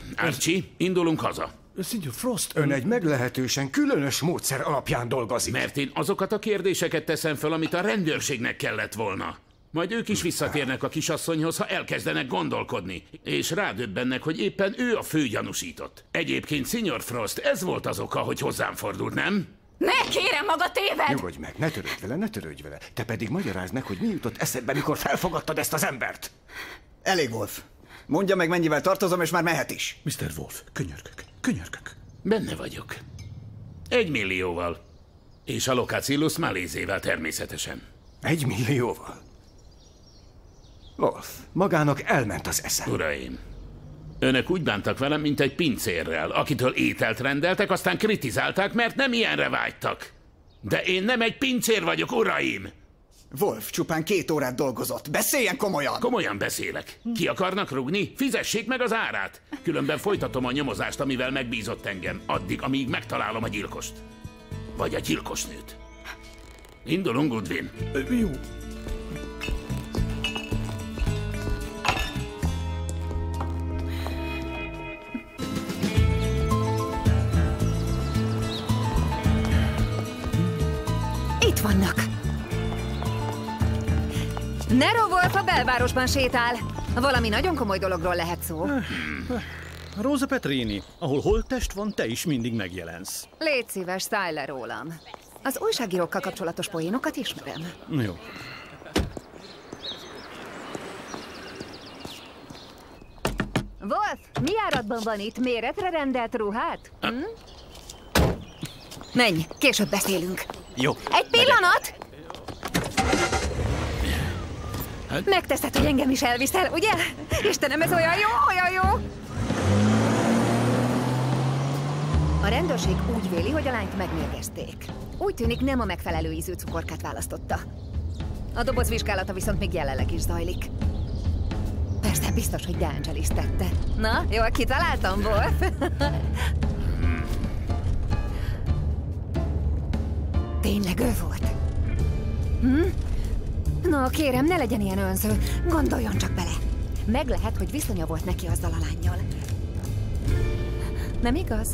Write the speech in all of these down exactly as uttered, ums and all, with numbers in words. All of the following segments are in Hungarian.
Archie, indulunk haza. Senior Frost, Ön egy meglehetősen különös módszer alapján dolgozik. Mert én azokat a kérdéseket teszem fel, amit a rendőrségnek kellett volna. Majd ők is visszatérnek a kisasszonyhoz, ha elkezdenek gondolkodni, és rádöbbennek, hogy éppen ő a fő gyanúsított. Egyébként, Senior Frost, ez volt az oka, hogy hozzám fordult, nem? Ne, kérem, maga téved! Nyugodj meg, ne törődj vele, ne törődj vele. Te pedig magyarázd meg, hogy mi jutott eszedbe, mikor felfogadtad ezt az embert. Elég, Wolf. Mondja meg, mennyivel tartozom, és már mehet is. miszter Wolf, könyörgök, könyörgök. Benne vagyok. Egy millióval. És a Locatillus malézével természetesen. Egy millióval? Wolf, magának elment az esze. Uraim, önök úgy bántak velem, mint egy pincérrel, akitől ételt rendeltek, aztán kritizálták, mert nem ilyenre vágytak. De én nem egy pincér vagyok, uraim! Wolf csupán két órát dolgozott. Beszéljen komolyan! Komolyan beszélek. Ki akarnak rugni? Fizessék meg az árát. Különben folytatom a nyomozást, amivel megbízott engem, addig, amíg megtalálom a gyilkost. Vagy a gyilkosnőt. Indulunk, Goodwin. Jó. Itt vannak. Nero Wolf a belvárosban sétál. Valami nagyon komoly dologról lehet szó. Rosa Petrini, ahol holttest van, te is mindig megjelensz. Légy szíves, szállj le rólam. Az újságírókkal kapcsolatos poénokat ismerem. Jó. Wolf, mi áradban van itt? Méretre rendelt ruhát? Hm? Menj, később beszélünk. Jó. Egy pillanat! Megteszed, hogy engem is elviszel, ugye? Istenem, ez olyan jó, olyan jó! A rendőrség úgy véli, hogy a lányt megmérgezték. Úgy tűnik, nem a megfelelő ízű cukorkát választotta. A doboz vizsgálata viszont még jelenleg is zajlik. Persze, biztos, hogy De Angelis tette. Na, jól kitaláltam, Wolf? Tényleg ő volt? Hm? No, kérem, ne legyen ilyen önző. Gondoljon csak bele. Meg lehet, hogy viszonya volt neki azzal a lánnyal. Nem igaz?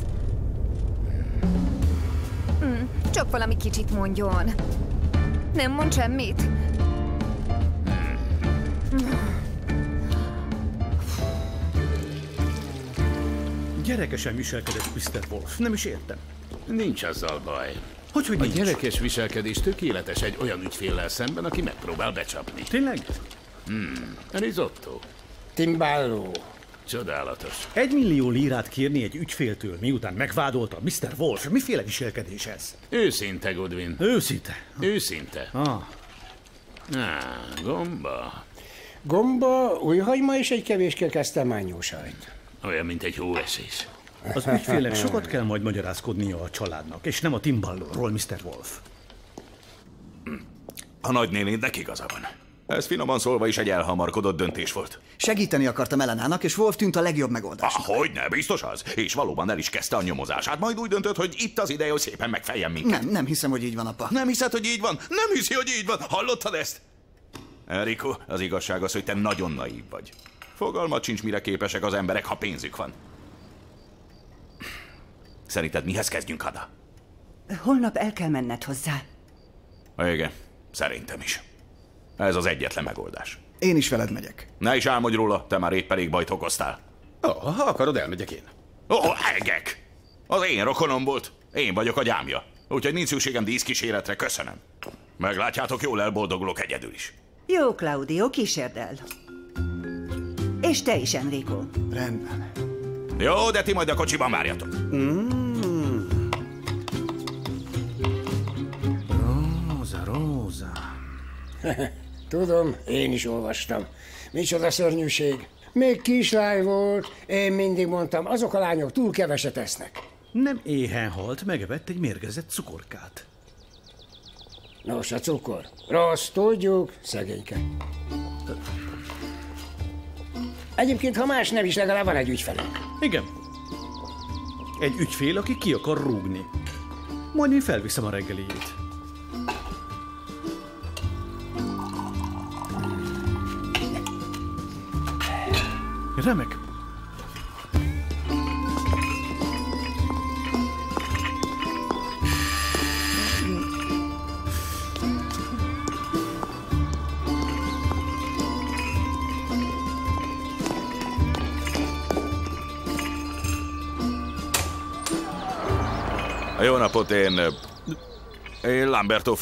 Hm, csak valami kicsit mondjon. Nem mond semmit? Gyerekesen viselkedett miszter Wolf, nem is értem. Nincs azzal baj. Hogy, hogy A nincs? gyerekes viselkedés tökéletes egy olyan ügyféllel szemben, aki megpróbál becsapni. Tényleg? Hmm, risotto. Timballó. Csodálatos. Egy millió lírát kérni egy ügyféltől, miután megvádolta miszter Wolf. Miféle viselkedés ez? Őszinte, Goodwin. Őszinte? Őszinte. Ah. Á, gomba. Gomba, újhagyma és egy kevés kesztemányó sajt. Olyan, mint egy hóesés. Az ügyfélnek sokat kell majd magyarázkodnia a családnak, és nem a Timballóról, miszter Wolf. A nagynénédnek igaza van. Ez finoman szólva is egy elhamarkodott döntés volt. Segíteni akartam Elenának, és Wolf tűnt a legjobb megoldásnak. Ah, hogyne, biztos az. És valóban el is kezdte a nyomozását, majd úgy döntött, hogy itt az ideje, hogy szépen megfejjen minket. Nem, nem hiszem, hogy így van, apa. Nem hiszed, hogy így van? Nem hiszi, hogy így van? Hallottad ezt? Enrico, az igazság az, hogy te nagyon naív vagy. Fogalmat sincs, mire képesek az emberek, ha pénzük van. Szerinted mihez kezdjünk, Ada? Holnap el kell menned hozzá. Igen, szerintem is. Ez az egyetlen megoldás. Én is veled megyek. Ne is álmodj róla, te már épp elég bajt okoztál. Ó, oh, ha akarod, elmegyek én. Ó, oh, egek! Az én rokonom volt. Én vagyok a gyámja. Úgyhogy nincs szükségem díszkíséretre, köszönöm. Meglátjátok, jól elboldogulok egyedül is. Jó, Claudio, kísérd el. És te is, Enrico. Rendben. Jó, de ti majd a kocsiban várjatok. Mm. Róza, Róza. Tudom, én is olvastam. Micsoda szörnyűség. Még kislány volt, én mindig mondtam, azok a lányok túl keveset esznek. Nem éhen halt, megevett egy mérgezett cukorkát. Nos, a cukor. Rossz, tudjuk, szegényke. Egyébként, ha más nem is, legalább van egy ügyfelünk. Igen. Egy ügyfél, aki ki akar rúgni. Majd én felviszem a reggeliét. Remek. Jó napot, én... Én Lamberto